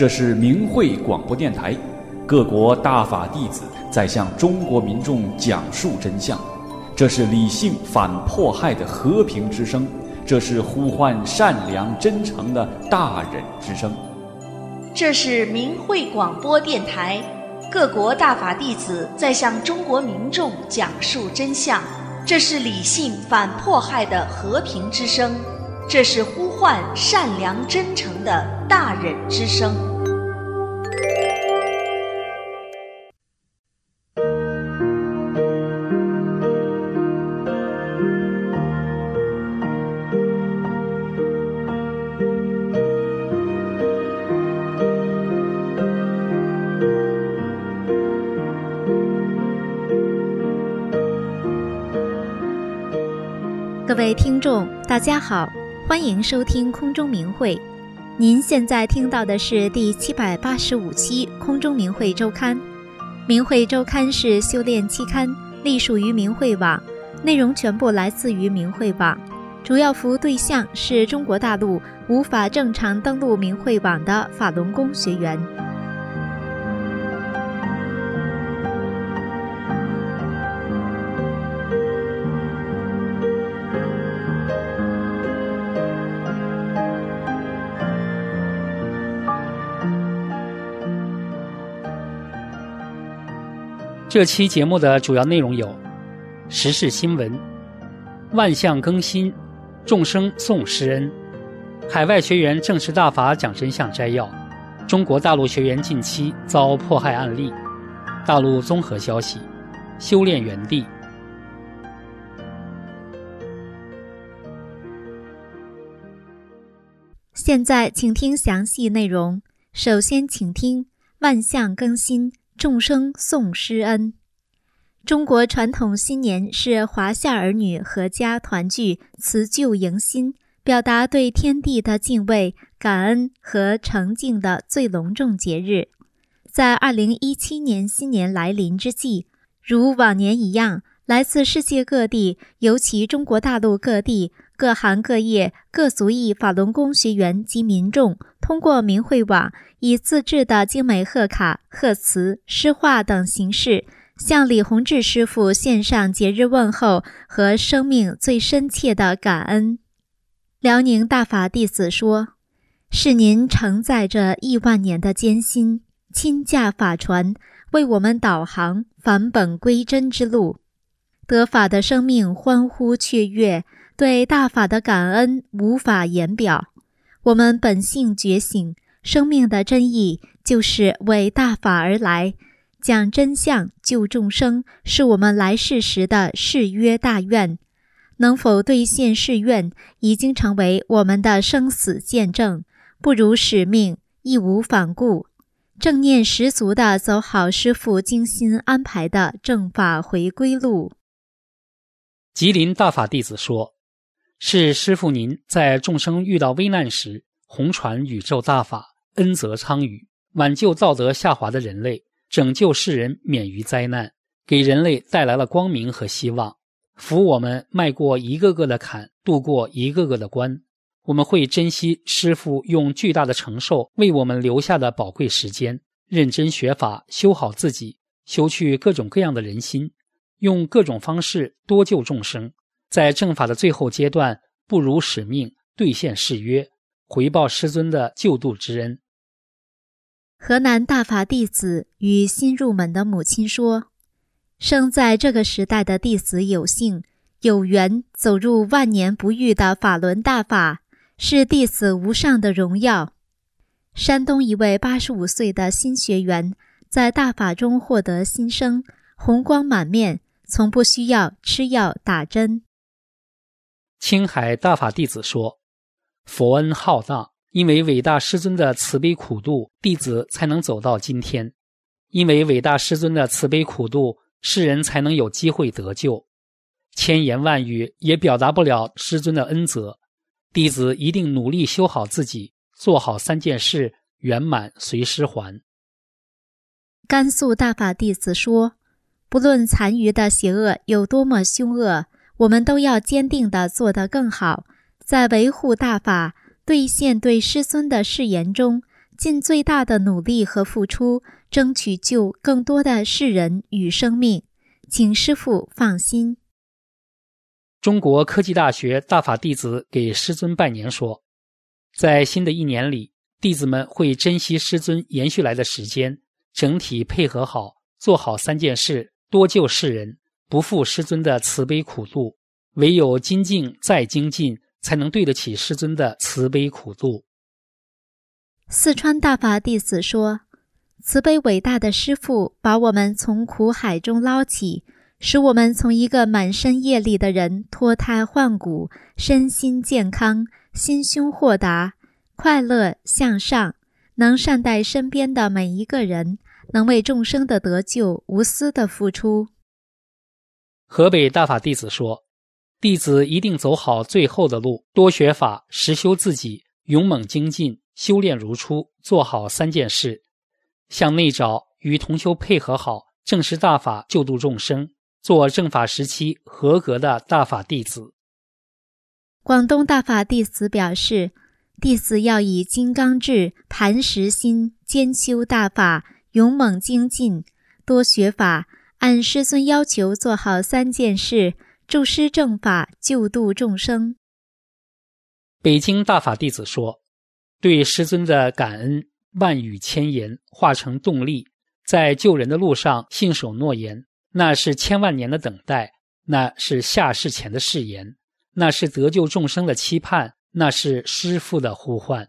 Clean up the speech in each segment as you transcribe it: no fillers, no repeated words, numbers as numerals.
这是明慧广播电台，各国大法弟子在向中国民众讲述真相。这是理性反迫害的和平之声，这是呼唤善良真诚的大忍之声。 这是明慧广播电台，各国大法弟子在向中国民众讲述真相。这是理性反迫害的和平之声，这是呼唤善良真诚的大忍之声。 各位听众大家好，欢迎收听空中明慧。您现在听到的是第785期空中明慧周刊。明慧周刊是修炼期刊，隶属于明慧网，内容全部来自于明慧网，主要服务对象是中国大陆无法正常登录明慧网的法轮功学员。 这期节目的主要内容有：时事新闻、万象更新、众生送师恩、海外学员正式大法讲真相摘要、中国大陆学员近期遭迫害案例、大陆综合消息、修炼园地。 现在请听详细内容。首先请听万象更新，众生送师恩。中国传统新年是华夏儿女阖家团聚、辞旧迎新，表达对天地的敬畏、感恩和诚敬的最隆重节日。在2017年新年来临之际，如往年一样，来自世界各地，尤其中国大陆各地各行各业各族裔法轮功学员及民众，通过明慧网以自制的精美贺卡、贺词、诗画等形式，向李洪志师父献上节日问候和生命最深切的感恩。辽宁大法弟子说：是您承载着亿万年的艰辛，亲驾法船，为我们导航返本归真之路。得法的生命欢呼雀跃，对大法的感恩无法言表。我们本性觉醒，生命的真意就是为大法而来，讲真相救众生是我们来世时的誓约大愿。能否兑现誓愿，已经成为我们的生死见证，不辱使命，义无反顾，正念十足地走好师父精心安排的正法回归路。 吉林大法弟子说：是师父您在众生遇到危难时，弘传宇宙大法，恩泽苍宇，挽救道德下滑的人类，拯救世人免于灾难，给人类带来了光明和希望，扶我们迈过一个个的坎，度过一个个的关。我们会珍惜师父用巨大的承受为我们留下的宝贵时间，认真学法，修好自己，修去各种各样的人心，用各种方式多救众生，在正法的最后阶段，不辱使命，兑现誓约，回报师尊的救度之恩。 河南大法弟子与新入门的母亲说：生在这个时代的弟子有幸有缘走入万年不遇的法轮大法，是弟子无上的荣耀。山东一位85岁的新学员在大法中获得新生，红光满面，从不需要吃药打针。 青海大法弟子说：佛恩浩大，因为伟大师尊的慈悲苦度，弟子才能走到今天。因为伟大师尊的慈悲苦度，世人才能有机会得救。千言万语也表达不了师尊的恩泽，弟子一定努力修好自己，做好3件事，圆满随师还。 甘肃大法弟子说：不论残余的邪恶有多么凶恶，我们都要坚定地做得更好，在维护大法、兑现对师尊的誓言中， 尽最大的努力和付出，争取救更多的世人与生命。请师父放心。 中国科技大学大法弟子给师尊拜年说，在新的一年里，弟子们会珍惜师尊延续来的时间，整体配合好，做好3件事，多救世人，不负师尊的慈悲苦度。唯有精进再精进，才能对得起师尊的慈悲苦度。 四川大法弟子说，慈悲伟大的师父把我们从苦海中捞起，使我们从一个满身业力的人脱胎换骨，身心健康，心胸豁达，快乐向上，能善待身边的每一个人，能为众生的得救无私的付出。 河北大法弟子说，弟子一定走好最后的路，多学法，实修自己，勇猛精进，修炼如初，做好3件事，向内找，与同修配合好，正实大法，救度众生，做正法时期合格的大法弟子。 广东大法弟子表示，弟子要以金刚智、磐石心，兼修大法，勇猛精进，多学法，按师尊要求做好3件事，助师正法，救度众生。 北京大法弟子说，对师尊的感恩万语千言，化成动力，在救人的路上信守诺言，那是千万年的等待，那是下世前的誓言，那是得救众生的期盼，那是师父的呼唤。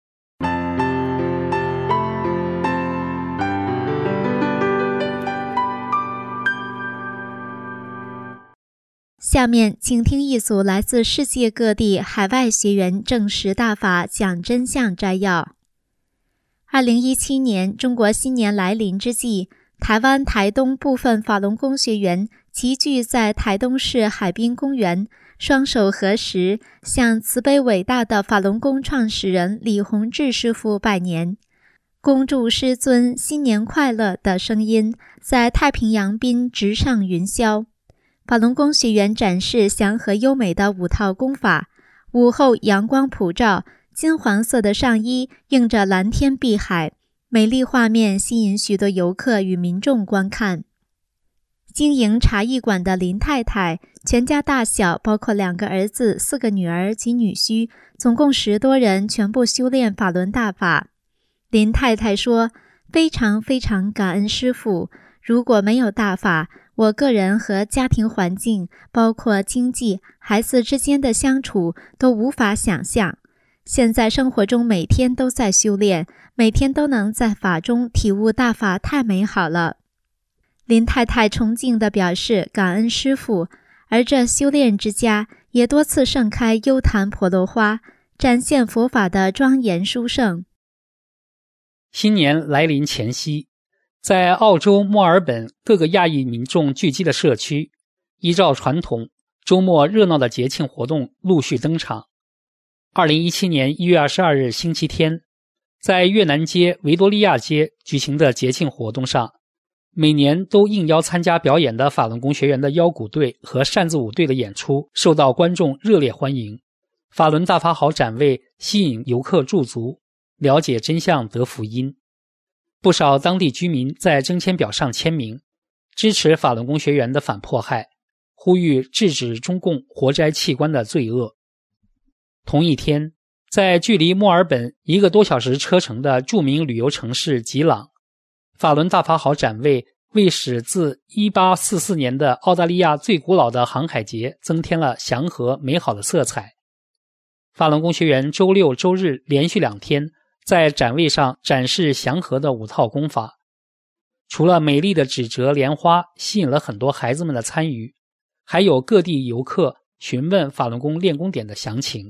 下面请听一组来自世界各地海外学员证实大法讲真相摘要。2017年中国新年来临之际，台湾台东部分法轮功学员齐聚在台东市海滨公园，双手合十，向慈悲伟大的法轮功创始人李洪志师父拜年。恭祝师尊新年快乐的声音在太平洋滨直上云霄。法轮功学员展示祥和优美的5套功法，午后阳光普照，金黄色的上衣映着蓝天碧海，美丽画面吸引许多游客与民众观看。经营茶艺馆的林太太，全家大小包括2个儿子、4个女儿及女婿，总共10多人全部修炼法轮大法。林太太说，非常非常感恩师父，如果没有大法，我个人和家庭环境，包括经济、孩子之间的相处都无法想象。现在生活中每天都在修炼，每天都能在法中体悟大法，太美好了。林太太崇敬地表示感恩师父，而这修炼之家也多次盛开幽檀婆罗花，展现佛法的庄严殊胜。 新年来临前夕，在澳洲墨尔本各个亚裔民众聚集的社区，依照传统，周末热闹的节庆活动陆续登场。2017年1月22日星期天，在越南街、维多利亚街举行的节庆活动上，每年都应邀参加表演的法轮功学员的腰鼓队和扇子舞队的演出受到观众热烈欢迎，法轮大法好展位吸引游客驻足，了解真相得福音。不少当地居民在征签表上签名，支持法轮功学员的反迫害，呼吁制止中共活摘器官的罪恶。同一天，在距离墨尔本1个多小时车程的著名旅游城市吉朗，法轮大法好展位为使自1844年的澳大利亚最古老的航海节增添了祥和美好的色彩。法轮功学员周六周日连续2天在展位上展示祥和的5套功法，除了美丽的纸折莲花吸引了很多孩子们的参与，还有各地游客询问法轮功练功点的详情。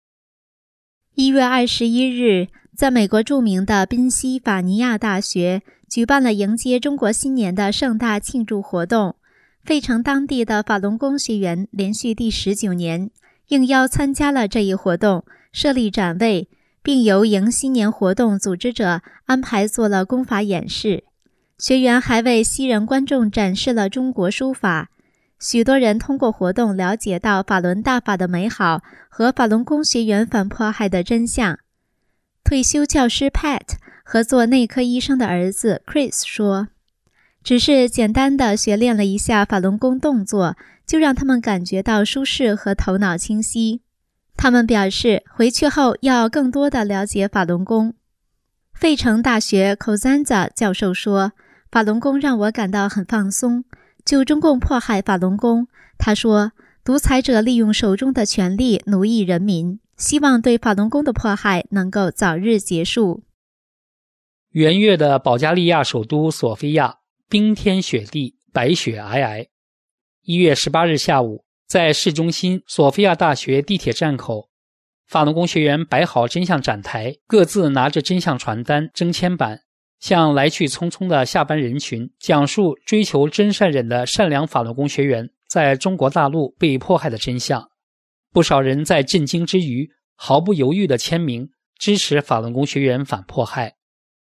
1月21日，在美国著名的宾夕法尼亚大学举办了迎接中国新年的盛大庆祝活动。费城当地的法轮功学员连续第19年应邀参加了这一活动，设立展位，并由迎新年活动组织者安排做了功法演示。学员还为西人观众展示了中国书法。许多人通过活动了解到法轮大法的美好和法轮功学员反迫害的真相。 退休教师 Pat 和做内科医生的儿子 Chris 说，只是简单的学练了一下法轮功动作，就让他们感觉到舒适和头脑清晰。他们表示回去后要更多的了解法轮功。费城大学 Cosenza 教授说，法轮功让我感到很放松。就中共迫害法轮功，他说，独裁者利用手中的权力奴役人民，希望对法轮功的迫害能够早日结束。 元月的保加利亚首都索菲亚，冰天雪地，白雪皑皑。1月18日下午，在市中心索菲亚大学地铁站口，法轮功学员摆好真相展台，各自拿着真相传单、征签板，向来去匆匆的下班人群讲述追求真善忍的善良法轮功学员在中国大陆被迫害的真相。不少人在震惊之余，毫不犹豫地签名，支持法轮功学员反迫害。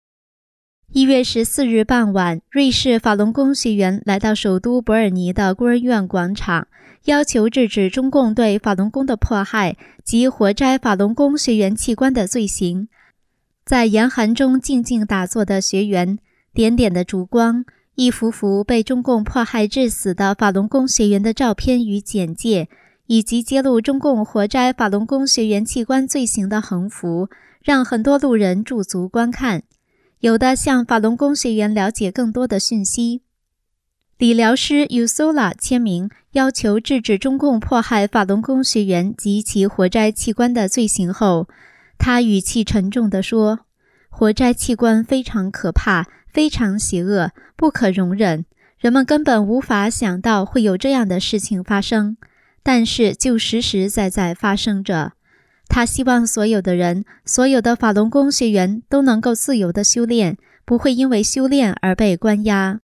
1月14日傍晚，瑞士法轮功学员来到首都伯尔尼的孤儿院广场，要求制止中共对法轮功的迫害及活摘法轮功学员器官的罪行。在严寒中静静打坐的学员，点点的烛光，一幅幅被中共迫害致死的法轮功学员的照片与简介，以及揭露中共活摘法轮功学员器官罪行的横幅，让很多路人驻足观看。有的向法轮功学员了解更多的讯息。理疗师 Ursula 签名，要求制止中共迫害法轮功学员及其活摘器官的罪行后，他语气沉重地说，活摘器官非常可怕，非常邪恶，不可容忍，人们根本无法想到会有这样的事情发生，但是就实实在在发生着。他希望所有的人，所有的法轮功学员都能够自由地修炼，不会因为修炼而被关押。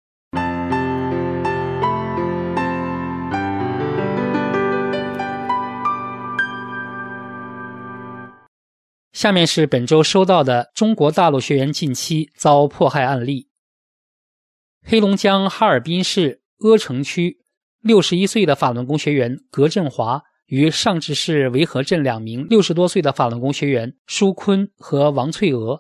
下面是本周收到的中国大陆学员近期遭迫害案例。黑龙江哈尔滨市阿城区61岁的法轮功学员葛振华与上治市维和镇2名60多岁的法轮功学员舒坤和王翠娥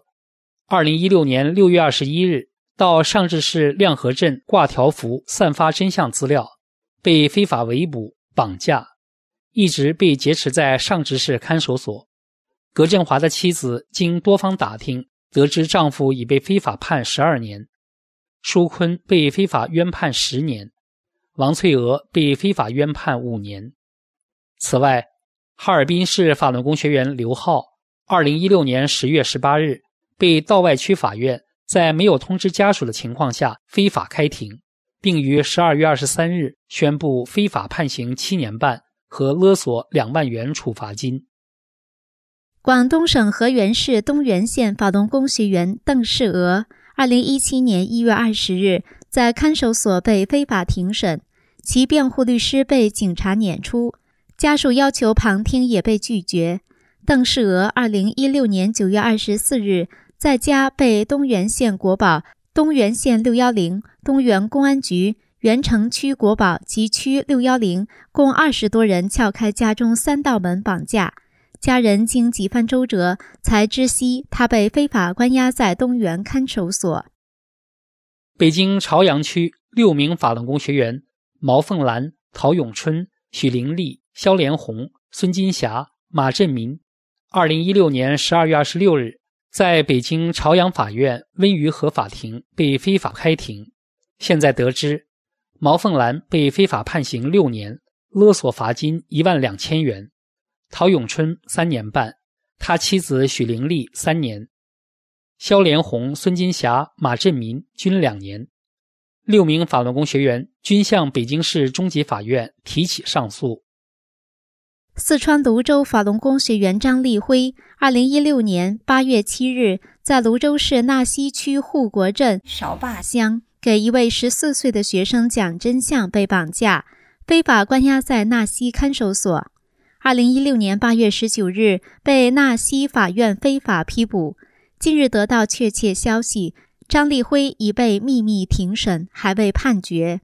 ，2016年6月21日到上治市亮河镇挂条幅散发真相资料，被非法围捕、绑架，一直被劫持在上治市看守所。葛振华的妻子经多方打听，得知丈夫已被非法判12年，舒坤被非法冤判10年，王翠娥被非法冤判5年。此外，哈尔滨市法轮功学员刘浩2016年10月18日被道外区法院在没有通知家属的情况下非法开庭，并于12月23日宣布非法判刑7年半和勒索2万元处罚金。 广东省河源市东源县法轮功学员邓世娥2017年1月20日在看守所被非法庭审，其辩护律师被警察撵出，家属要求旁听也被拒绝。邓世娥2016年9月24日在家被东源县国保、东源县610、东源公安局、原城区国保及区610共20多人撬开家中3道门绑架，家人经几番周折才知悉他被非法关押在东源看守所。 北京朝阳区6名法轮功学员毛凤兰、陶咏春、许玲丽、肖连红、孙金霞、马振民2016年12月26日在北京朝阳法院温榆河法庭被非法开庭。现在得知，毛凤兰被非法判刑6年，勒索罚金12000元，陶咏春3年半，他妻子许玲丽3年，肖连红、孙金霞、马振民均2年。6名法轮功学员均向北京市中级法院提起上诉。 四川泸州法轮功学员张立辉2016年8月7日在泸州市纳西区护国镇少坝乡给一位14岁的学生讲真相被绑架，非法关押在纳西看守所。2016年8月19日被纳西法院非法批捕。近日得到确切消息，张立辉已被秘密庭审，还未判决。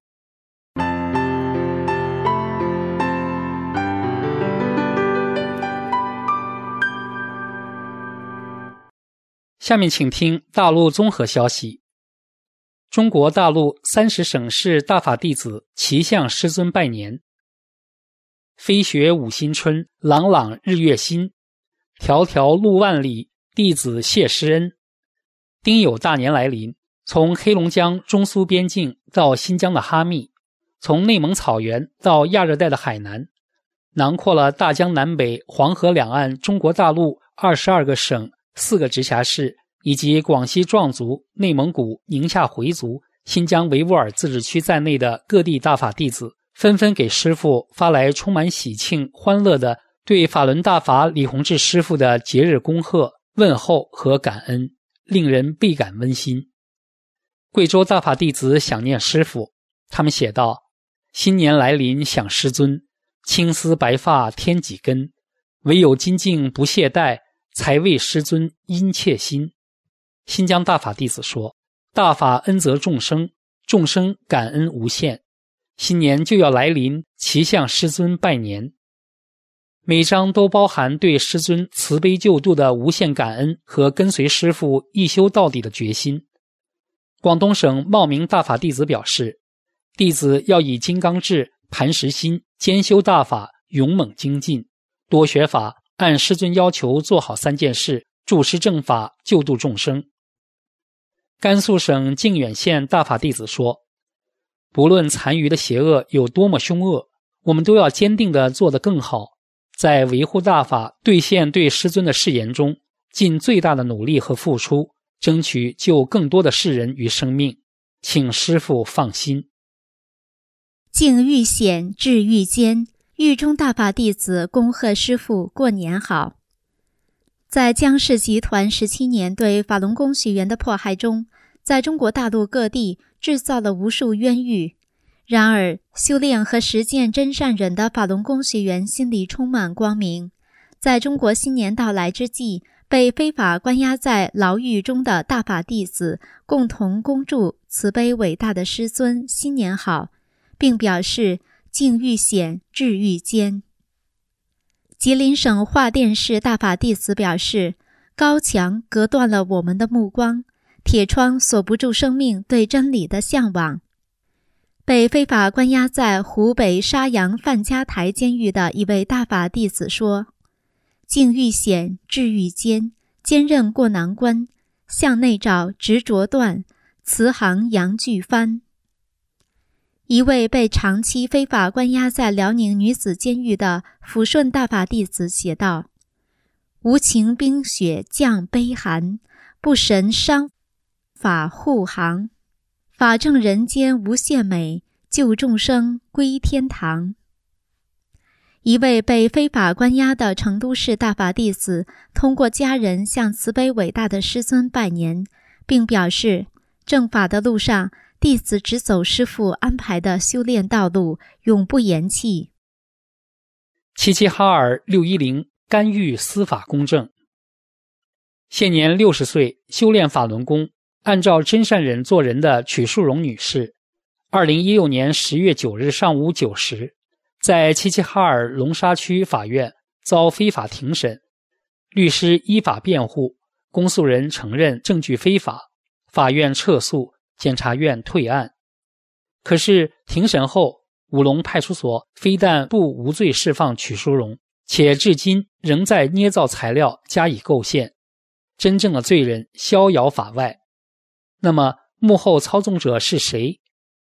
下面请听大陆综合消息。中国大陆30省市大法弟子齐向师尊拜年。飞雪五新春，朗朗日月新。条条路万里，弟子谢师恩。丁酉大年来临，从黑龙江中苏边境到新疆的哈密，从内蒙草原到亚热带的海南，囊括了大江南北、黄河两岸中国大陆22个省、4个直辖市，以及广西壮族、内蒙古、宁夏回族、新疆维吾尔自治区在内的各地大法弟子，纷纷给师父发来充满喜庆、欢乐的对法轮大法李洪志师父的节日恭贺、问候和感恩，令人倍感温馨。贵州大法弟子想念师父，他们写道：新年来临想师尊，青丝白发添几根，唯有精进不懈怠，才为师尊殷切心。新疆大法弟子说：大法恩泽众生，众生感恩无限，新年就要来临，齐向师尊拜年。每章都包含对师尊慈悲救度的无限感恩和跟随师父一修到底的决心。广东省茂名大法弟子表示，弟子要以金刚智、磐石心，兼修大法，勇猛精进，多学法，按师尊要求做好3件事，助师正法，救度众生。甘肃省靖远县大法弟子说，不论残余的邪恶有多么凶恶，我们都要坚定地做得更好，在维护大法、兑现对师尊的誓言中，尽最大的努力和付出，争取救更多的世人与生命，请师父放心。 境遇险，志遇坚，狱中大法弟子恭贺师父过年好。在江氏集团17年对法轮功学员的迫害中，在中国大陆各地制造了无数冤狱。然而，修炼和实践真善忍的法轮功学员心里充满光明。在中国新年到来之际，被非法关押在牢狱中的大法弟子共同恭祝慈悲伟大的师尊新年好，并表示境遇险，志遇坚。吉林省桦甸市大法弟子表示，高墙隔断了我们的目光，铁窗锁不住生命对真理的向往。被非法关押在湖北沙洋范家台监狱的一位大法弟子说，境遇险，志遇坚，坚韧过难关，向内找，执着断，慈航扬巨帆。一位被长期非法关押在辽宁女子监狱的抚顺大法弟子写道，无情冰雪降悲寒，不神伤法护航，法正人间无限美，救众生归天堂。一位被非法关押的成都市大法弟子通过家人向慈悲伟大的师尊拜年，并表示正法的路上，弟子只走师父安排的修炼道路，永不言弃。 齐齐哈尔610干预司法公正。现年60岁，修炼法轮功，按照真善忍做人的曲淑荣女士，2016年10月9日上午9时，在齐齐哈尔龙沙区法院遭非法庭审，律师依法辩护，公诉人承认证据非法，法院撤诉，检察院退案。可是庭审后，武隆派出所非但不无罪释放曲淑荣，且至今仍在捏造材料加以构陷，真正的罪人逍遥法外。那么幕后操纵者是谁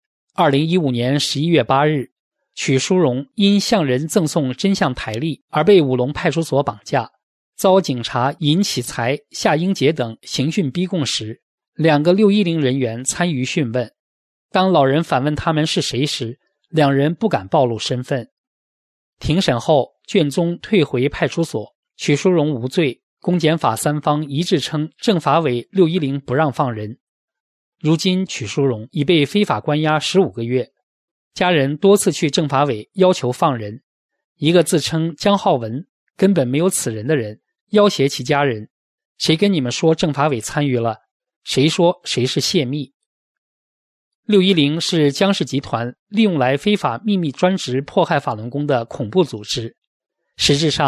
？2015年11月8日，曲淑荣因向人赠送真相台历而被武隆派出所绑架，遭警察尹启才、夏英杰等刑讯逼供时，2个610人员参与讯问。当老人反问他们是谁时，2人不敢暴露身份。庭审后，卷宗退回派出所，曲淑荣无罪，公检法3方一致称政法委610不让放人。如今曲淑荣已被非法关押15个月，家人多次去政法委要求放人，一个自称江浩文根本没有此人的人要挟其家人，谁跟你们说政法委参与了？谁说谁是泄密？610是江氏集团利用来非法秘密专职迫害法轮功的恐怖组织。实质上，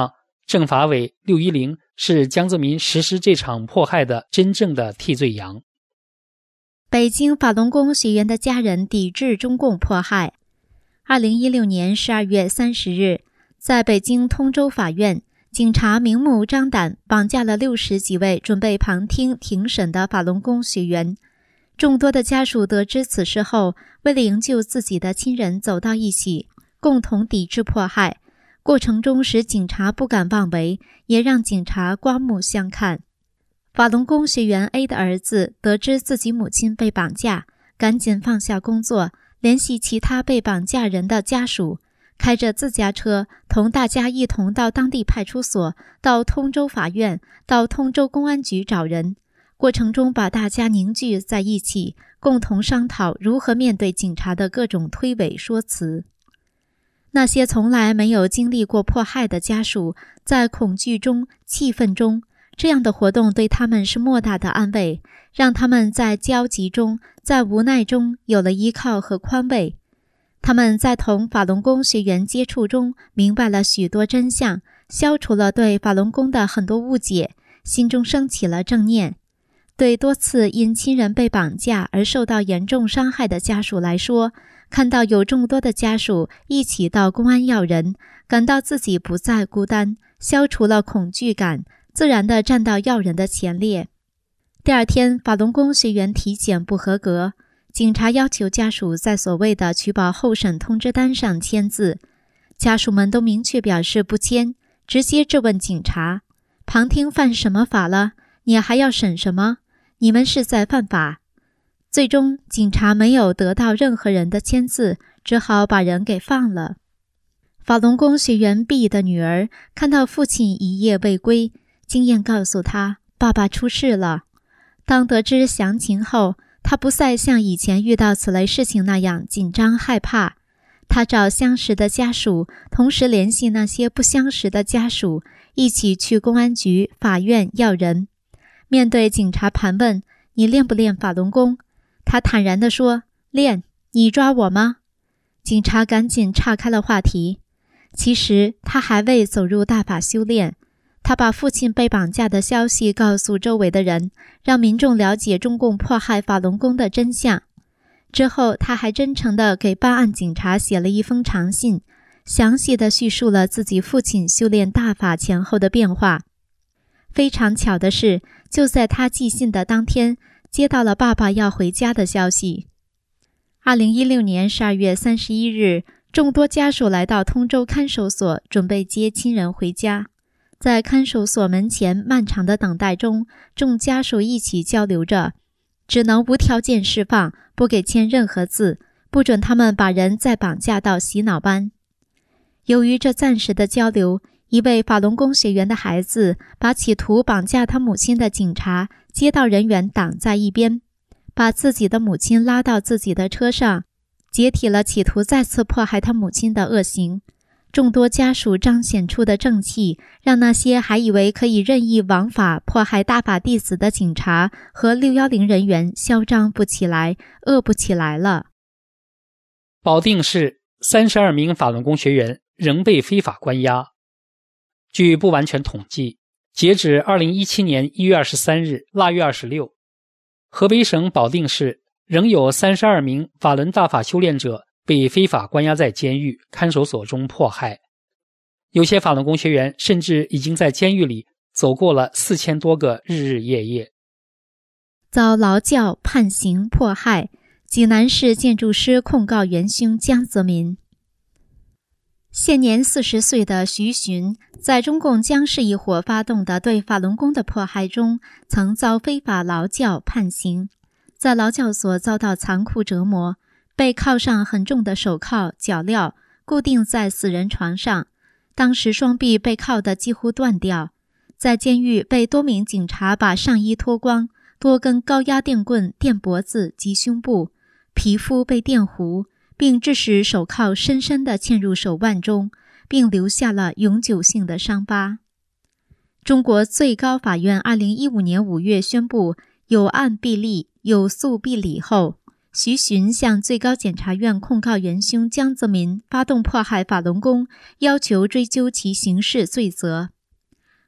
政法委610是江泽民实施这场迫害的真正的替罪羊。 北京法轮功学员的家人抵制中共迫害。2016年12月30日，在北京通州法院，警察明目张胆绑架了60几位准备旁听庭审的法轮功学员。众多的家属得知此事后，为了营救自己的亲人，走到一起，共同抵制迫害。过程中使警察不敢妄为，也让警察刮目相看。法轮功学员 A 的儿子得知自己母亲被绑架，赶紧放下工作，联系其他被绑架人的家属，开着自家车同大家一同到当地派出所、到通州法院、到通州公安局找人。过程中把大家凝聚在一起，共同商讨如何面对警察的各种推诿说辞。那些从来没有经历过迫害的家属，在恐惧中、气愤中，这样的活动对他们是莫大的安慰，让他们在焦急中、在无奈中有了依靠和宽慰。他们在同法轮功学员接触中明白了许多真相，消除了对法轮功的很多误解，心中升起了正念。对多次因亲人被绑架而受到严重伤害的家属来说，看到有众多的家属一起到公安要人，感到自己不再孤单，消除了恐惧感，自然地站到要人的前列。第二天，法轮功学员体检不合格，警察要求家属在所谓的取保候审通知单上签字，家属们都明确表示不签，直接质问警察：旁听犯什么法了？你还要审什么？你们是在犯法。最终，警察没有得到任何人的签字，只好把人给放了。法轮功学员 B 的女儿看到父亲一夜未归，经验告诉她，爸爸出事了。当得知详情后，她不再像以前遇到此类事情那样紧张害怕。她找相识的家属，同时联系那些不相识的家属，一起去公安局、法院要人。面对警察盘问，你练不练法轮功？他坦然地说，练，你抓我吗？警察赶紧岔开了话题。其实他还未走入大法修炼，他把父亲被绑架的消息告诉周围的人，让民众了解中共迫害法轮功的真相。之后他还真诚地给办案警察写了一封长信，详细地叙述了自己父亲修炼大法前后的变化。非常巧的是，就在他寄信的当天，接到了爸爸要回家的消息。2016年12月31日，众多家属来到通州看守所，准备接亲人回家。在看守所门前漫长的等待中，众家属一起交流着，只能无条件释放，不给签任何字，不准他们把人再绑架到洗脑班。由于这暂时的交流，一位法轮功学员的孩子把企图绑架他母亲的警察、街道人员挡在一边，把自己的母亲拉到自己的车上，解体了企图再次迫害他母亲的恶行。众多家属彰显出的正气，让那些还以为可以任意枉法迫害大法弟子的警察和610人员嚣张不起来，恶不起来了。 保定市32名法轮功学员仍被非法关押。据不完全统计，截止2017年1月23日腊月26，河北省保定市仍有32名法轮大法修炼者被非法关押在监狱、看守所中迫害。有些法轮功学员甚至已经在监狱里走过了4000多个日日夜夜。 遭劳教、判刑、迫害，济南市建筑师控告元凶江泽民。现年40岁的徐循，在中共江氏一伙发动的对法轮功的迫害中，曾遭非法劳教判刑，在劳教所遭到残酷折磨，被铐上很重的手铐、脚镣，固定在死人床上，当时双臂被铐得几乎断掉。在监狱被多名警察把上衣脱光，多根高压电棍电脖子及胸部，皮肤被电糊，并致使手铐深深地嵌入手腕中，并留下了永久性的伤疤。中国最高法院2015年5月宣布有案必立，有诉必理后，徐循向最高检察院控告元凶江泽民发动迫害法轮功，要求追究其刑事罪责。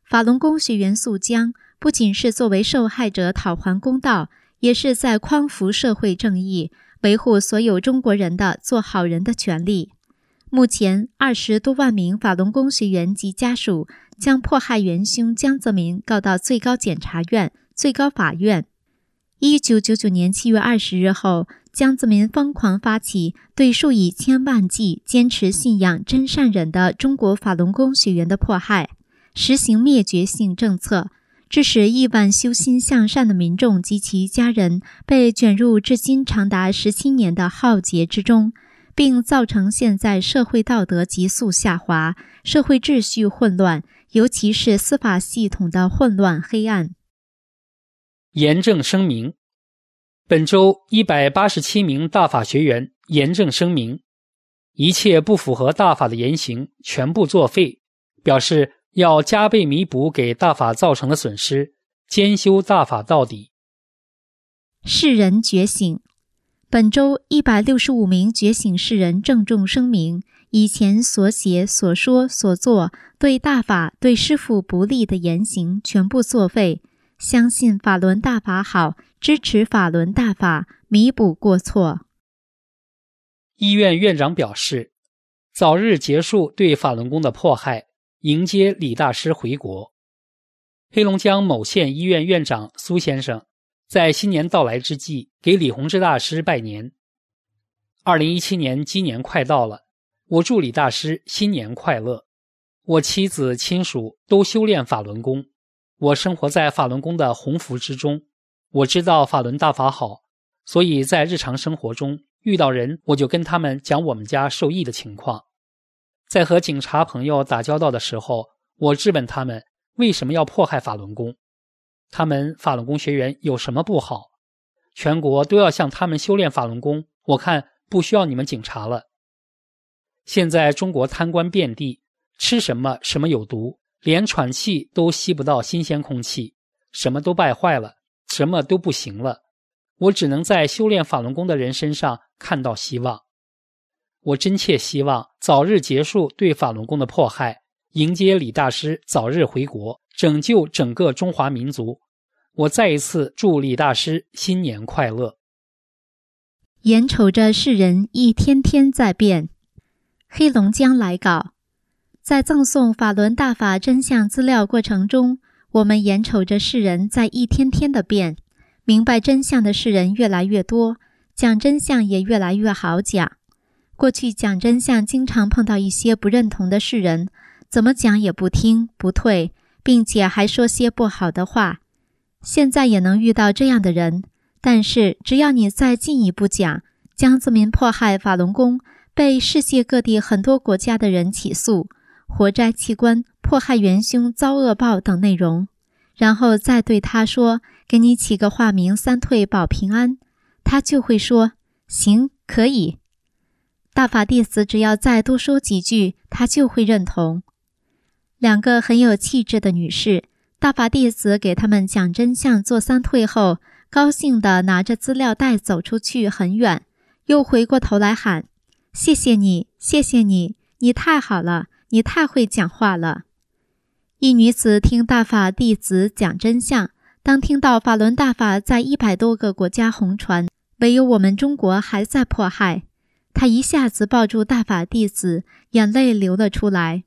法轮功学员肃江不仅是作为受害者讨还公道，也是在匡扶社会正义，维护所有中国人的做好人的权利。目前20多万名法轮功学员及家属将迫害元凶江泽民告到最高检察院、最高法院。1999年7月20日后，江泽民疯狂发起对数以千万计坚持信仰真善忍的中国法轮功学员的迫害，实行灭绝性政策，致使亿万修心向善的民众及其家人被卷入至今长达17年的浩劫之中，并造成现在社会道德急速下滑，社会秩序混乱，尤其是司法系统的混乱黑暗。 严正声明：本周187名大法学员严正声明，一切不符合大法的言行全部作废，表示要加倍弥补给大法造成的损失，兼修大法到底。 世人觉醒。本周165名觉醒世人郑重声明，以前所写、所说、所做对大法、对师父不利的言行全部作废，相信法轮大法好，支持法轮大法，弥补过错。 医院院长表示，早日结束对法轮功的迫害，迎接李大师回国。黑龙江某县医院院长苏先生在新年到来之际给李洪志大师拜年。2017年鸡年快到了，我祝李大师新年快乐。我妻子亲属都修炼法轮功，我生活在法轮功的鸿福之中，我知道法轮大法好，所以在日常生活中遇到人我就跟他们讲我们家受益的情况。在和警察朋友打交道的时候，我质问他们为什么要迫害法轮功，他们法轮功学员有什么不好？全国都要向他们修炼法轮功，我看不需要你们警察了。现在中国贪官遍地，吃什么什么有毒，连喘气都吸不到新鲜空气，什么都败坏了，什么都不行了。我只能在修炼法轮功的人身上看到希望。我真切希望早日结束对法轮功的迫害，迎接李大师早日回国，拯救整个中华民族。我再一次祝李大师新年快乐。 眼瞅着世人一天天在变。黑龙江来稿，在赠送法轮大法真相资料过程中，我们眼瞅着世人在一天天的变，明白真相的世人越来越多，讲真相也越来越好讲。过去讲真相经常碰到一些不认同的世人，怎么讲也不听不退，并且还说些不好的话。现在也能遇到这样的人，但是只要你再进一步讲江泽民迫害法轮功，被世界各地很多国家的人起诉，活摘器官，迫害元凶遭恶报等内容，然后再对他说给你起个化名三退保平安，他就会说行，可以。大法弟子只要再多说几句，他就会认同。两个很有气质的女士，大法弟子给他们讲真相做三退后，高兴地拿着资料袋走出去很远，又回过头来喊谢谢你，谢谢你，你太好了，你太会讲话了。一女子听大法弟子讲真相，当听到法轮大法在100多个国家红传，唯有我们中国还在迫害，她一下子抱住大法弟子，眼泪流了出来。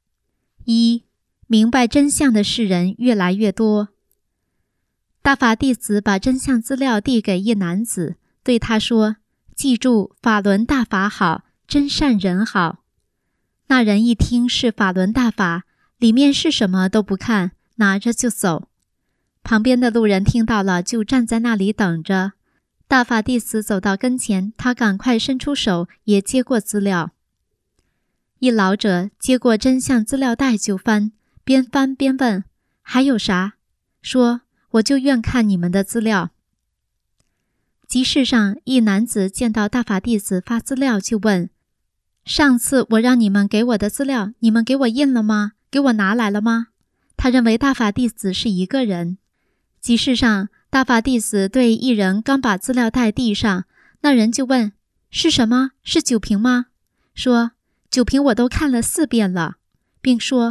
明白真相的世人越来越多。大法弟子把真相资料递给一男子，对他说，记住，法轮大法好，真善人好。那人一听是法轮大法，里面是什么都不看，拿着就走。旁边的路人听到了，就站在那里等着。大法弟子走到跟前，他赶快伸出手，也接过资料。一老者接过真相资料袋就翻，边翻边问，还有啥？说，我就愿看你们的资料。集市上，一男子见到大法弟子发资料就问，上次我让你们给我的资料，你们给我印了吗？给我拿来了吗？他认为大法弟子是一个人。集市上，大法弟子对一人刚把资料袋递上，那人就问，是什么？是酒瓶吗？说，酒瓶我都看了4遍了，并说，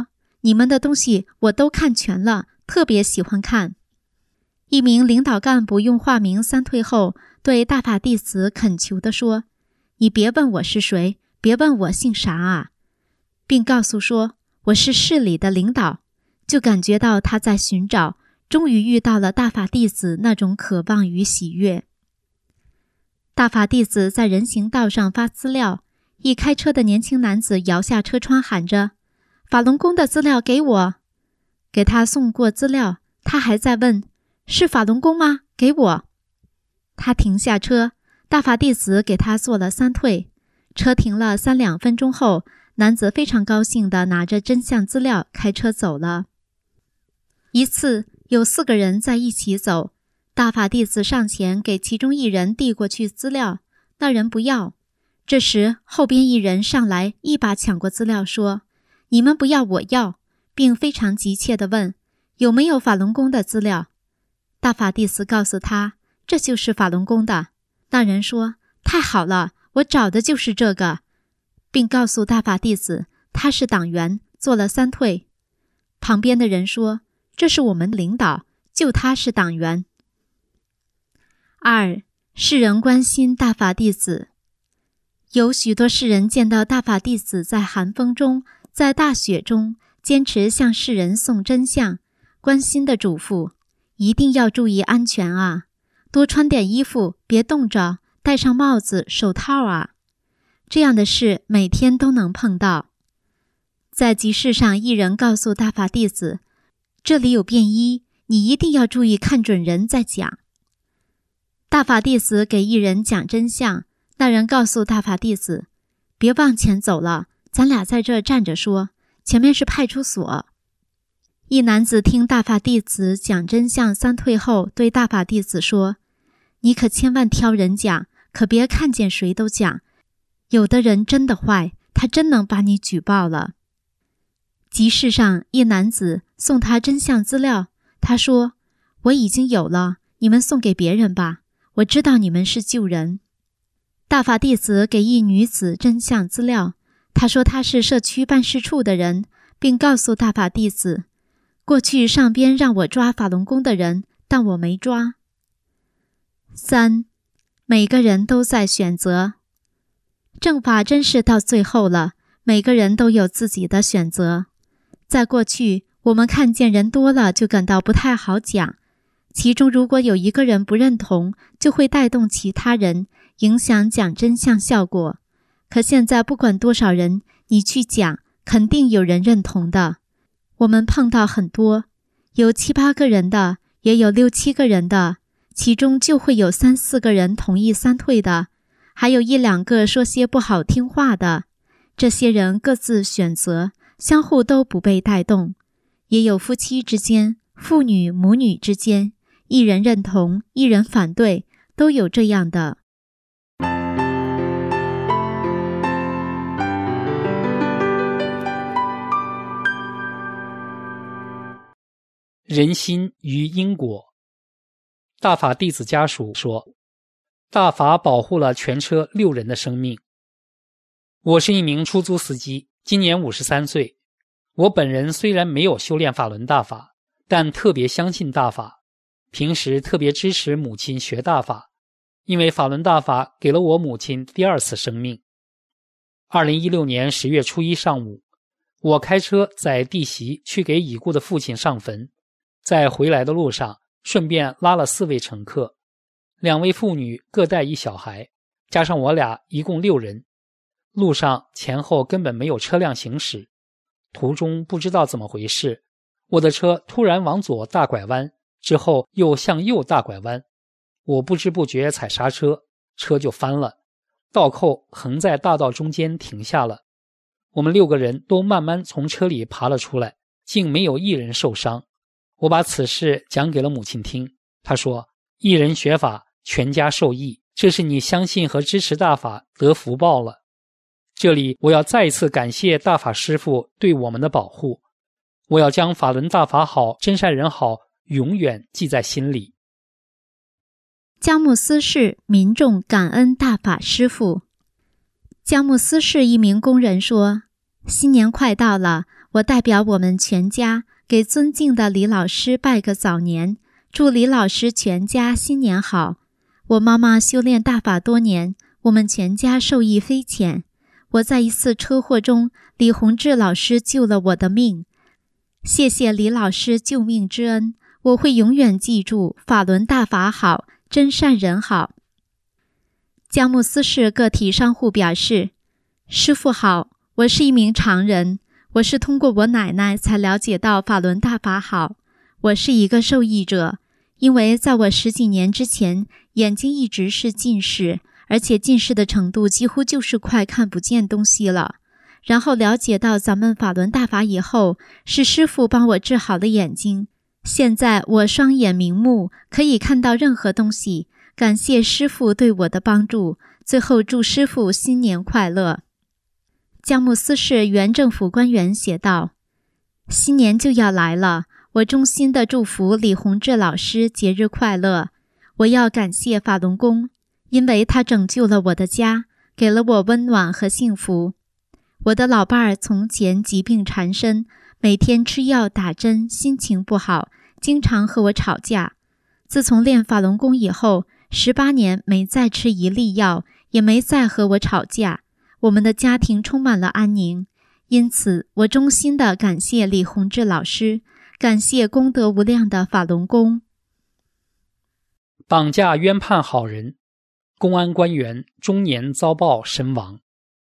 你们的东西我都看全了，特别喜欢看。一名领导干部用化名三退后，对大法弟子恳求地说：你别问我是谁，别问我姓啥啊，并告诉说我是市里的领导。就感觉到他在寻找，终于遇到了大法弟子那种渴望与喜悦。大法弟子在人行道上发资料，一开车的年轻男子摇下车窗喊着：法轮功的资料给我。给他送过资料，他还在问：是法轮功吗？给我。他停下车，大法弟子给他做了3退。车停了3-2分钟后，男子非常高兴地拿着真相资料开车走了。一次有4个人在一起走，大法弟子上前给其中一人递过去资料，那人不要。这时后边一人上来一把抢过资料说：你们不要我要，并非常急切地问有没有法轮功的资料。大法弟子告诉他这就是法轮功的。那人说：太好了，我找的就是这个，并告诉大法弟子他是党员，做了3退。旁边的人说：这是我们领导，就他是党员。2. 世人关心大法弟子。有许多世人见到大法弟子在寒风中，在大雪中坚持向世人送真相，关心的嘱咐：一定要注意安全啊，多穿点衣服，别冻着，戴上帽子手套啊。这样的事每天都能碰到。在集市上，一人告诉大法弟子：这里有便衣，你一定要注意看准人再讲。大法弟子给一人讲真相，那人告诉大法弟子：别往前走了，咱俩在这站着说，前面是派出所。一男子听大法弟子讲真相3退后，对大法弟子说：你可千万挑人讲，可别看见谁都讲，有的人真的坏，他真能把你举报了。集市上，一男子送他真相资料，他说：我已经有了，你们送给别人吧，我知道你们是救人。大法弟子给一女子真相资料，他说他是社区办事处的人，并告诉大法弟子：过去上边让我抓法轮功的人，但我没抓。3. 每个人都在选择。正法真是到最后了，每个人都有自己的选择。在过去，我们看见人多了就感到不太好讲，其中如果有一个人不认同，就会带动其他人，影响讲真相效果。可现在不管多少人，你去讲，肯定有人认同的。我们碰到很多，有7-8个人的，也有6-7个人的，其中就会有3-4个人同意3退的，还有1-2个说些不好听话的。这些人各自选择，相互都不被带动。也有夫妻之间、父女母女之间，一人认同，一人反对，都有这样的。 人心与因果。大法弟子家属说，大法保护了全车6人的生命。我是一名出租司机，今年53岁。我本人虽然没有修炼法轮大法，但特别相信大法，平时特别支持母亲学大法，因为法轮大法给了我母亲第2次生命。2016年10月初1上午，我开车在地席去给已故的父亲上坟，在回来的路上顺便拉了4位乘客，2位妇女各带1小孩，加上我俩一共6人。路上前后根本没有车辆行驶，途中不知道怎么回事，我的车突然往左大拐弯，之后又向右大拐弯，我不知不觉踩刹车，车就翻了，倒扣横在大道中间停下了。我们6个人都慢慢从车里爬了出来，竟没有一人受伤。我把此事讲给了母亲听，她说：一人学法，全家受益，这是你相信和支持大法得福报了。这里我要再一次感谢大法师父对我们的保护，我要将法轮大法好，真善人好永远记在心里。 佳木斯市民众感恩大法师父。佳木斯市一名工人说：新年快到了， 我代表我们全家给尊敬的李老师拜个早年，祝李老师全家新年好。我妈妈修炼大法多年，我们全家受益匪浅。我在一次车祸中，李洪志老师救了我的命，谢谢李老师救命之恩，我会永远记住法轮大法好，真善人好。佳木斯市个体商户表示，师父好，我是一名常人，我是通过我奶奶才了解到法轮大法好，我是一个受益者，因为在我10几年之前，眼睛一直是近视，而且近视的程度几乎就是快看不见东西了。然后了解到咱们法轮大法以后，是师父帮我治好了眼睛，现在我双眼明目，可以看到任何东西，感谢师父对我的帮助，最后祝师父新年快乐。佳木斯市原政府官员写道，新年就要来了，我衷心的祝福李洪志老师节日快乐。我要感谢法轮功，因为他拯救了我的家，给了我温暖和幸福。我的老伴儿从前疾病缠身，每天吃药打针，心情不好，经常和我吵架。自从练法轮功以后，18年没再吃一粒药，也没再和我吵架，我们的家庭充满了安宁。因此，我衷心地感谢李洪志老师，感谢功德无量的法轮功。 绑架冤判好人，公安官员中年遭报身亡。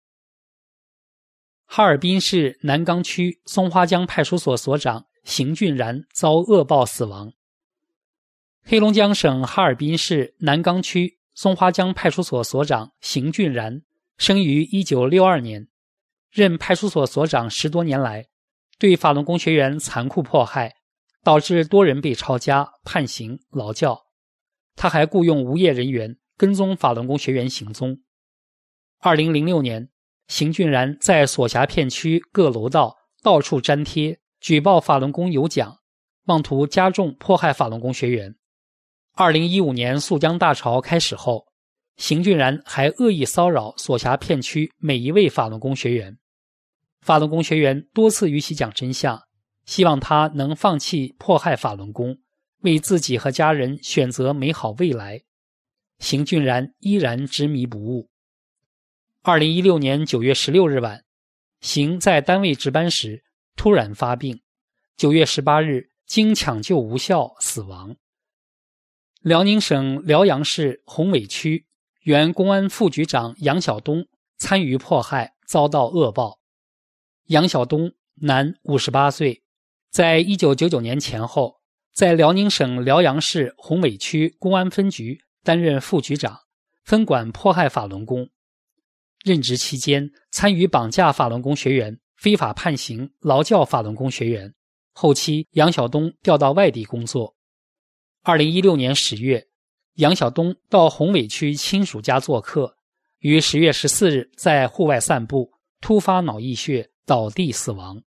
哈尔滨市南岗区松花江派出所所长邢俊然遭恶报死亡。黑龙江省哈尔滨市南岗区松花江派出所所长邢俊然生于1962年，任派出所所长10多年来，对法轮功学员残酷迫害，导致多人被抄家、判刑、劳教。他还雇佣无业人员跟踪法轮功学员行踪。2006年，邢俊然在所辖片区各楼道到处粘贴，举报法轮功有奖，妄图加重迫害法轮功学员。2015年肃江大潮开始后，邢俊然还恶意骚扰所辖片区每一位法轮功学员。法轮功学员多次与其讲真相，希望他能放弃迫害法轮功，为自己和家人选择美好未来。邢俊然依然执迷不悟。2016年9月16日晚，邢在单位值班时突然发病，9月18日经抢救无效死亡。辽宁省辽阳市宏伟区原公安副局长杨晓东参与迫害，遭到恶报。杨晓东，男，58岁，在1999年前后，在辽宁省辽阳市宏伟区公安分局担任副局长，分管迫害法轮功。任职期间，参与绑架法轮功学员，非法判刑、劳教法轮功学员。后期，杨晓东调到外地工作。2016年10月，杨晓东到宏伟区亲属家做客，于10月14日在户外散步，突发脑溢血，倒地死亡。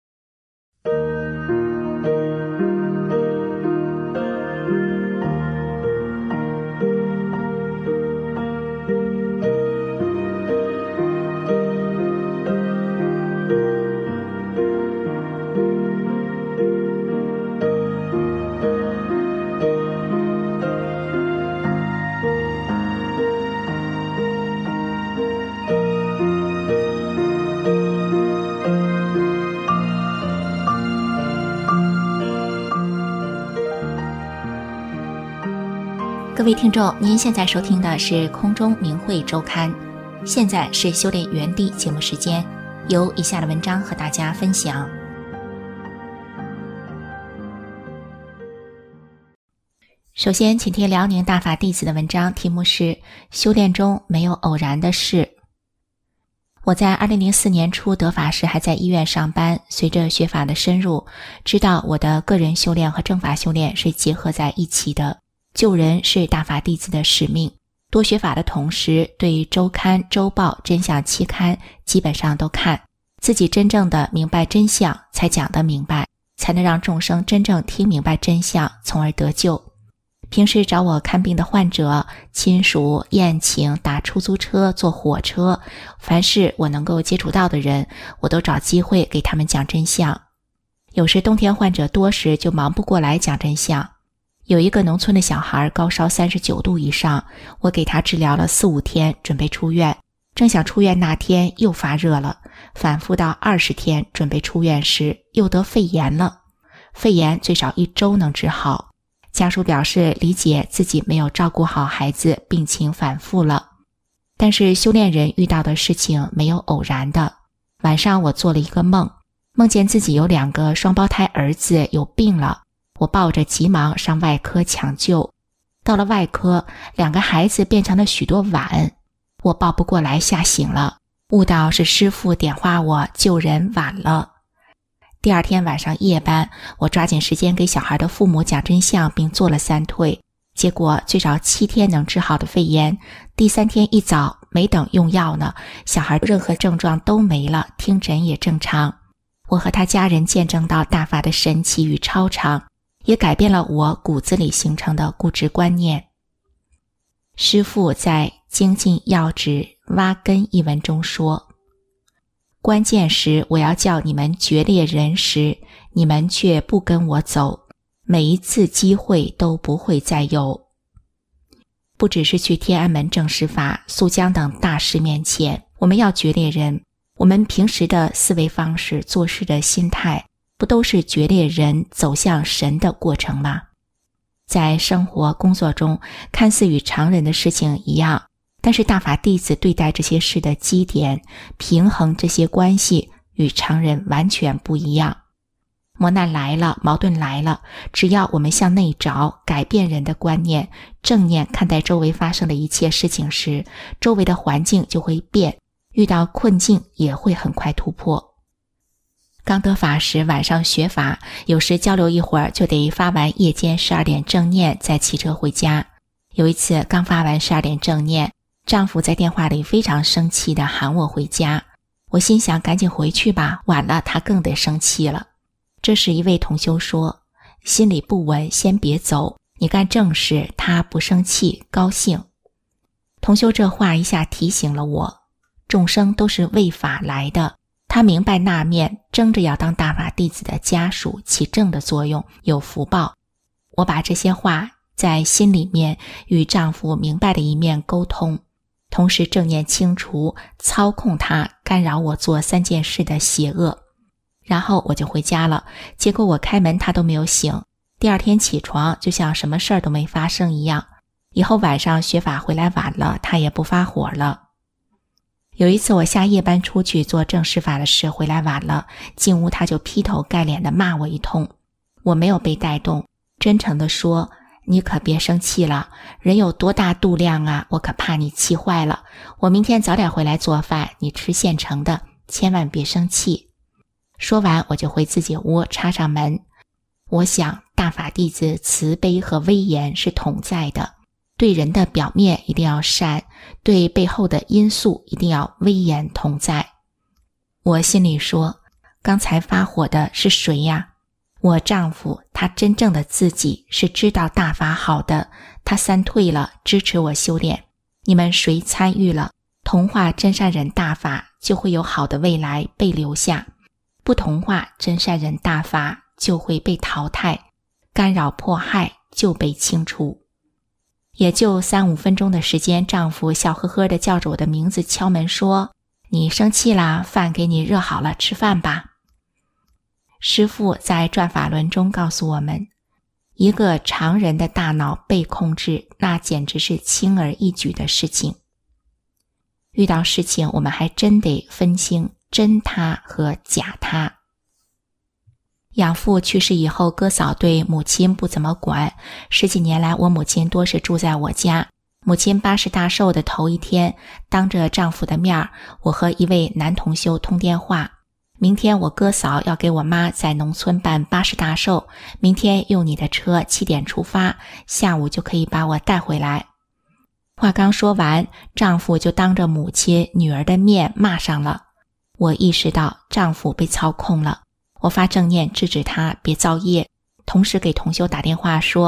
各位听众，您现在收听的是空中明慧周刊，现在是修炼原地节目时间，由以下的文章和大家分享。首先请听辽宁大法弟子的文章，题目是修炼中没有偶然的事。我在2004年初得法时还在医院上班，随着学法的深入，知道我的个人修炼和正法修炼是结合在一起的，救人是大法弟子的使命。多学法的同时，对周刊、周报、真相期刊基本上都看，自己真正的明白真相才讲得明白，才能让众生真正听明白真相，从而得救。 平时找我看病的患者、亲属、宴请、打出租车、坐火车，凡是我能够接触到的人，我都找机会给他们讲真相。有时冬天患者多时就忙不过来讲真相。有一个农村的小孩高烧39度以上，我给他治疗了4、5天，准备出院。正想出院那天又发热了，反复到20天，准备出院时又得肺炎了。肺炎最少1周能治好。家属表示理解自己没有照顾好孩子，病情反复了。但是修炼人遇到的事情没有偶然的。晚上我做了一个梦，梦见自己有2个双胞胎儿子有病了，我抱着急忙上外科抢救。到了外科，2个孩子变成了许多碗，我抱不过来，吓醒了，悟到是师父点化我救人晚了。第2天晚上夜班，我抓紧时间给小孩的父母讲真相，并做了3退，结果最少7天能治好的肺炎，第3天一早没等用药呢，小孩任何症状都没了，听诊也正常。我和他家人见证到大法的神奇与超常，也改变了我骨子里形成的固执观念。师父在《精进要旨挖根》一文中说，关键时我要叫你们决裂人时，你们却不跟我走，每一次机会都不会再有。不只是去天安门正实法、肃江等大事面前，我们要决裂人，我们平时的思维方式、做事的心态，不都是决裂人走向神的过程吗？在生活工作中，看似与常人的事情一样，但是大法弟子对待这些事的基点、平衡这些关系与常人完全不一样。磨难来了，矛盾来了，只要我们向内找，改变人的观念，正念看待周围发生的一切事情时，周围的环境就会变，遇到困境也会很快突破。刚得法时晚上学法，有时交流一会儿就得发完夜间12点正念再骑车回家。有一次刚发完12点正念，丈夫在电话里非常生气地喊我回家，我心想赶紧回去吧，晚了他更得生气了。这时一位同修说，心里不稳先别走，你干正事，他不生气高兴。同修这话一下提醒了我，众生都是为法来的，他明白那面争着要当大法弟子的家属起正的作用，有福报。我把这些话在心里面与丈夫明白的一面沟通，同时正念清除操控他干扰我做3件事的邪恶。然后我就回家了，结果我开门他都没有醒，第2天起床就像什么事儿都没发生一样。以后晚上学法回来晚了，他也不发火了。有一次我下夜班出去做正式法的事，回来晚了，进屋他就劈头盖脸地骂我一通。我没有被带动，真诚地说，你可别生气了，人有多大度量啊，我可怕你气坏了，我明天早点回来做饭，你吃现成的，千万别生气。说完我就回自己屋插上门。我想大法弟子慈悲和威严是同在的，对人的表面一定要善，对背后的因素一定要威严同在。我心里说，刚才发火的是谁呀？我丈夫，他真正的自己是知道大法好的，他3退了，支持我修炼。你们谁参与了同化真善忍大法，就会有好的未来被留下，不同化真善忍大法就会被淘汰，干扰迫害就被清除。也就3、5分钟的时间，丈夫笑呵呵地叫着我的名字敲门说，你生气啦，饭给你热好了，吃饭吧。师父在转法轮中告诉我们，一个常人的大脑被控制，那简直是轻而易举的事情。遇到事情我们还真得分清真他和假他。养父去世以后，哥嫂对母亲不怎么管，10几年来我母亲多是住在我家。母亲80大寿的头1天，当着丈夫的面，我和一位男同修通电话，明天我哥嫂要给我妈在农村办80大寿，明天用你的车7点出发，下午就可以把我带回来。话刚说完，丈夫就当着母亲、女儿的面骂上了。我意识到丈夫被操控了，我发正念制止他别造业，同时给同修打电话说，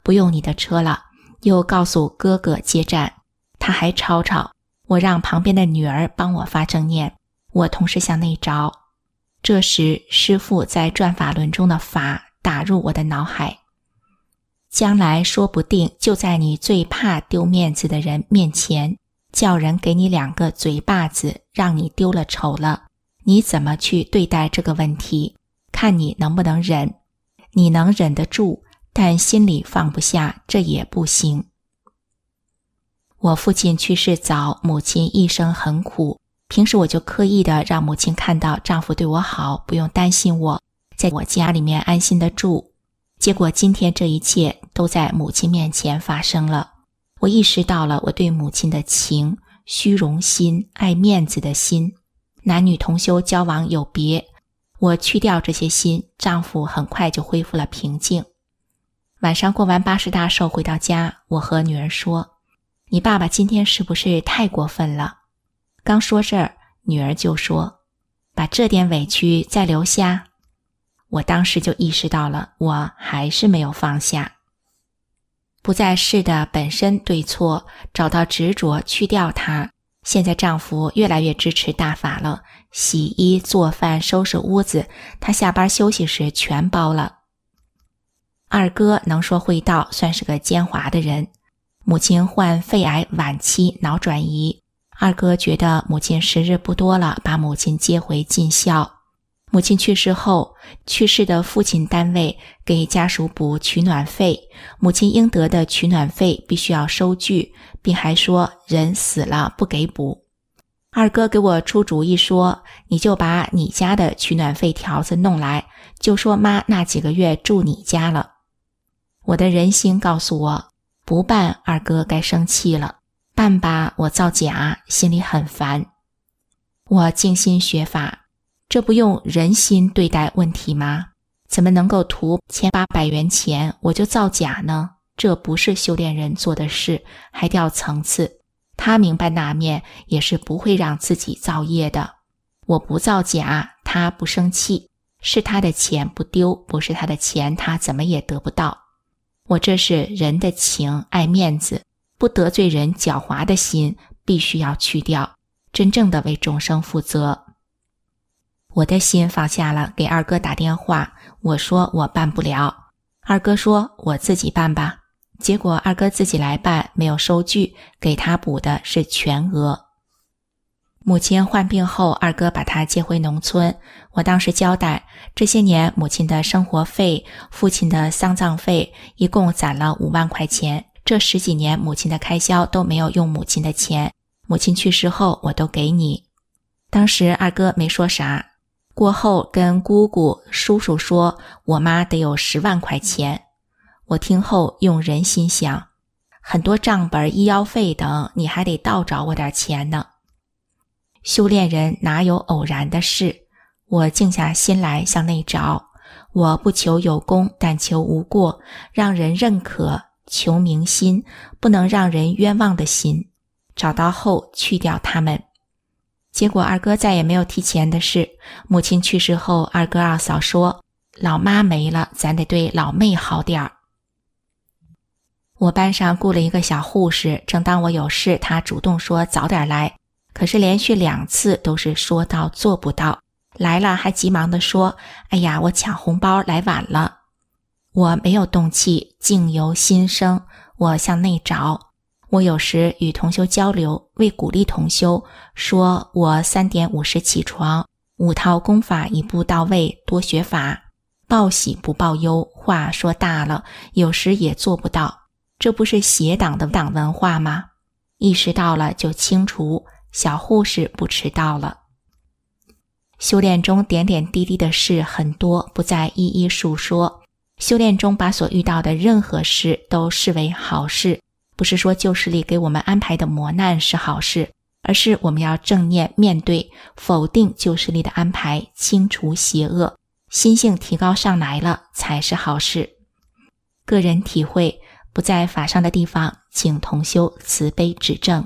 不用你的车了，又告诉哥哥接站。他还吵，我让旁边的女儿帮我发正念，我同时向内找。这时师父在转法轮中的法打入我的脑海，将来说不定就在你最怕丢面子的人面前，叫人给你2个嘴巴子，让你丢了丑了，你怎么去对待这个问题？看你能不能忍。你能忍得住，但心里放不下，这也不行。我父亲去世早，母亲一生很苦，平时我就刻意的让母亲看到丈夫对我好，不用担心我，在我家里面安心的住。结果今天这一切都在母亲面前发生了。我意识到了我对母亲的情，虚荣心，爱面子的心。男女同修交往有别，我去掉这些心，丈夫很快就恢复了平静。晚上过完80大寿回到家，我和女儿说，你爸爸今天是不是太过分了？刚说这儿，女儿就说，把这点委屈再留下。我当时就意识到了，我还是没有放下。不再是的本身对错，找到执着，去掉它。现在丈夫越来越支持大法了，洗衣做饭收拾屋子，他下班休息时全包了。二哥能说会道，算是个奸猾的人。母亲患肺癌晚期，脑转移，二哥觉得母亲时日不多了，把母亲接回尽孝。母亲去世后，去世的父亲单位给家属补取暖费，母亲应得的取暖费必须要收据，并还说人死了不给补。二哥给我出主意说，你就把你家的取暖费条子弄来，就说妈那几个月住你家了。我的人心告诉我，不办二哥该生气了，办吧我造假，心里很烦。我静心学法，这不用人心对待问题吗？怎么能够图1800元钱我就造假呢？这不是修炼人做的事，还掉层次。他明白那面也是不会让自己造业的。我不造假，他不生气，是他的钱不丢，不是他的钱他怎么也得不到。我这是人的情，爱面子，不得罪人狡猾的心必须要去掉，真正的为众生负责。我的心放下了，给二哥打电话，我说我办不了。二哥说我自己办吧。结果二哥自己来办，没有收据，给他补的是全额。母亲患病后，二哥把他接回农村。我当时交代，这些年母亲的生活费、父亲的丧葬费，一共攒了5万块钱。这10几年母亲的开销都没有用母亲的钱，母亲去世后我都给你。当时二哥没说啥，过后跟姑姑、叔叔说，我妈得有10万块钱。我听后用人心想，很多账本、医药费等，你还得倒找我点钱呢。修炼人哪有偶然的事？我静下心来向内找，我不求有功，但求无过，让人认可，求明心，不能让人冤枉的心。找到后去掉他们。结果二哥再也没有提钱的事。母亲去世后，二哥二嫂说，老妈没了，咱得对老妹好点儿。我班上雇了一个小护士，正当我有事，她主动说早点来，可是连续2次都是说到做不到，来了还急忙地说，哎呀，我抢红包来晚了。我没有动气，境由心生，我向内找。我有时与同修交流，为鼓励同修，说我3点50起床，5套功法一步到位，多学法，报喜不报忧，话说大了，有时也做不到。这不是邪党的党文化吗？意识到了就清除，小护士不迟到了。修炼中点点滴滴的事很多，不再一一述说。修炼中把所遇到的任何事都视为好事，不是说旧势力给我们安排的磨难是好事，而是我们要正念面对，否定旧势力的安排，清除邪恶，心性提高上来了才是好事。个人体会，不在法上的地方，请同修慈悲指正。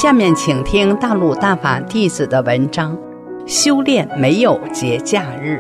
下面请听大陆大法弟子的文章：修炼没有节假日。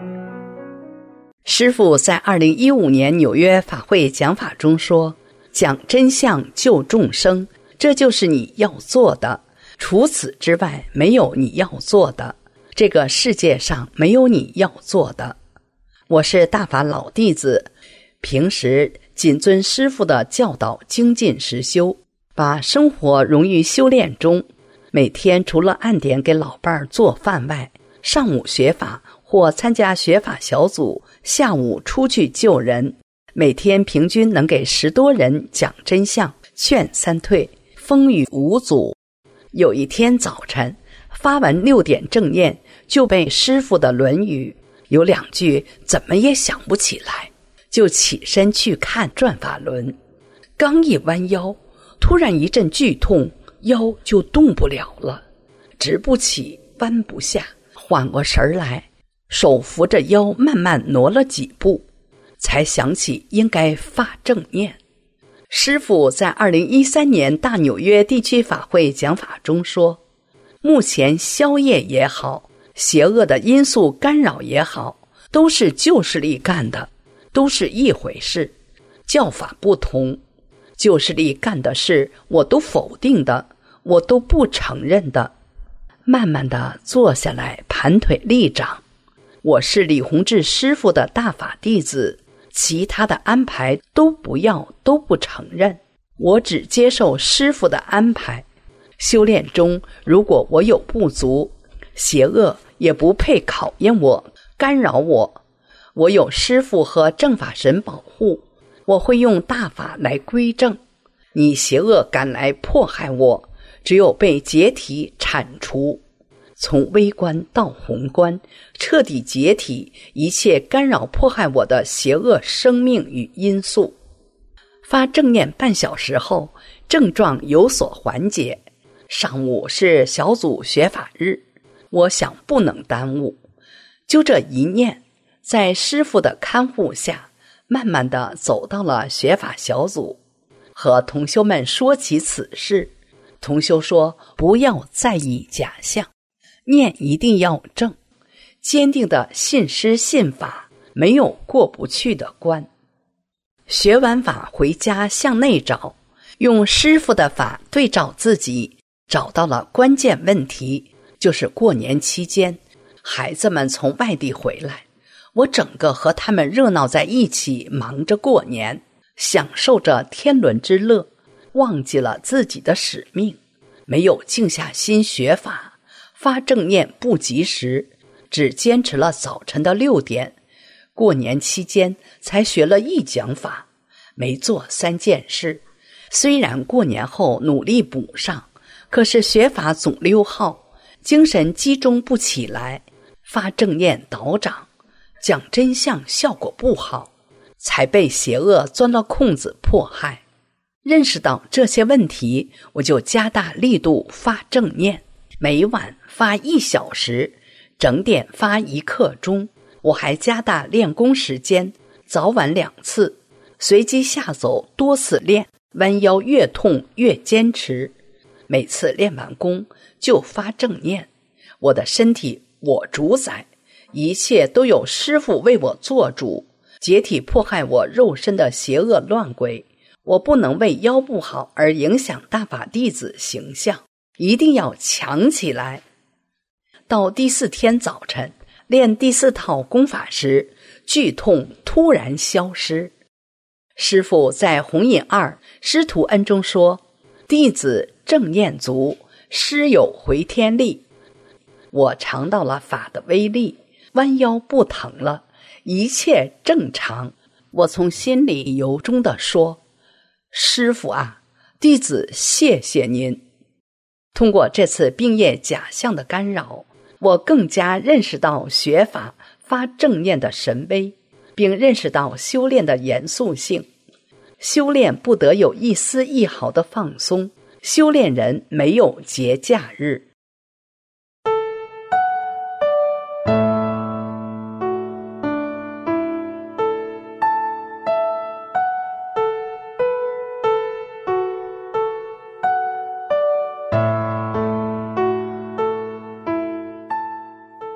师父在2015年纽约法会讲法中说，讲真相救众生，这就是你要做的，除此之外没有你要做的，这个世界上没有你要做的。我是大法老弟子，平时谨遵师父的教导，精进实修，把生活融于修炼中。每天除了按点给老伴儿做饭外，上午学法或参加学法小组，下午出去救人。每天平均能给10多人讲真相，劝三退，风雨无阻。有一天早晨发完6点正念，就被师父的《论语》有2句怎么也想不起来，就起身去看转法轮。刚一弯腰，突然一阵剧痛，腰就动不了了，直不起，弯不下。缓过神来，手扶着腰慢慢挪了几步，才想起应该发正念。师父在2013年大纽约地区法会讲法中说，目前宵夜也好，邪恶的因素干扰也好，都是旧势力干的，都是一回事，教法不同。旧势力干的事我都否定的，我都不承认的。慢慢地坐下来，盘腿立掌。我是李洪志师父的大法弟子，其他的安排都不要，都不承认，我只接受师父的安排。修炼中如果我有不足，邪恶也不配考验我，干扰我。我有师父和正法神保护，我会用大法来归正。你邪恶敢来迫害我，只有被解体铲除，从微观到宏观，彻底解体一切干扰迫害我的邪恶生命与因素。发正念半小时后，症状有所缓解。上午是小组学法日，我想不能耽误，就这一念，在师父的看护下，慢慢地走到了学法小组，和同修们说起此事。同修说，不要在意假象，念一定要正，坚定的信师信法，没有过不去的关。学完法回家向内找，用师父的法对照自己，找到了关键问题，就是过年期间孩子们从外地回来，我整个和他们热闹在一起，忙着过年，享受着天伦之乐，忘记了自己的使命，没有静下心学法，发正念不及时，只坚持了早晨的6点。过年期间才学了1讲法，没做3件事。虽然过年后努力补上，可是学法总溜号，精神集中不起来，发正念倒掌，讲真相效果不好，才被邪恶钻了空子迫害。认识到这些问题，我就加大力度发正念，每晚发1小时，整点发1刻钟。我还加大练功时间，早晚2次，随机下走多次练，弯腰越痛越坚持。每次练完功就发正念，我的身体我主宰，一切都有师父为我做主，解体迫害我肉身的邪恶乱鬼。我不能为腰不好而影响大法弟子形象，一定要强起来。到第4天早晨练第4套功法时，剧痛突然消失。师父在弘引2师徒恩中说，弟子正念足，师有回天力。我尝到了法的威力，弯腰不疼了，一切正常。我从心里由衷地说，师父啊，弟子谢谢您。通过这次病业假象的干扰，我更加认识到学法发正念的神威，并认识到修炼的严肃性。修炼不得有一丝一毫的放松，修炼人没有节假日。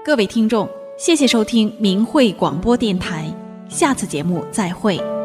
各位听众，谢谢收听明慧广播电台，下次节目再会。